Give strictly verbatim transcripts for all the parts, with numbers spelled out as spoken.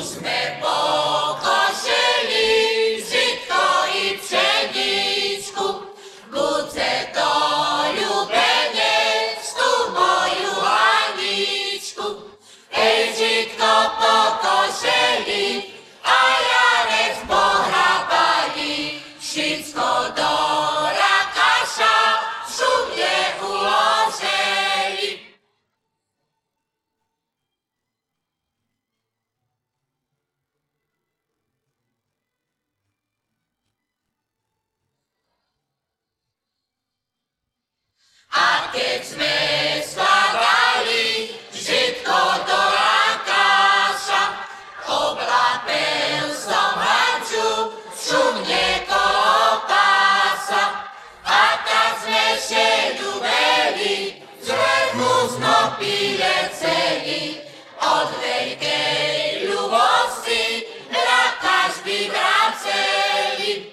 sme pokosili žitko i pšeničku, buce to ľúbenec tú moju Aničku. Ej, žitko pokošeli a jarec pohrabali, všetko do rakaša šumne uloželi. A keď sme skladali žitko do rakaša, oblapel som hanču šumne kolo pása. A tak sme še ľubeli, zvrchu snopile celý, od veľkej ľubosti rakaš by vraceli.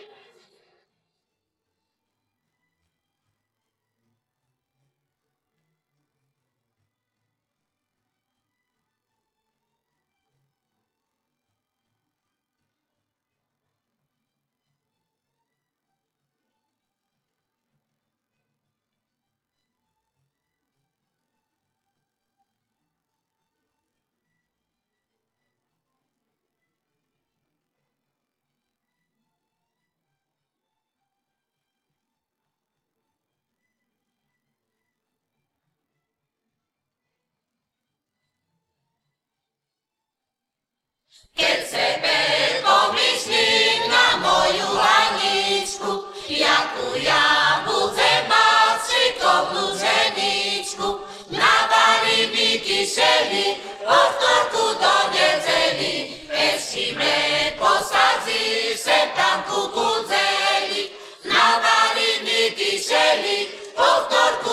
Keď sebe pomyslím na moju Aničku, jakú ja budem mať šikovnú ženičku, nabalí mi kyšeli, od vtorku do nedeli, ešte me posadzí sem tam ku kudzeli. Nabalí mi kyšeli, od vtorku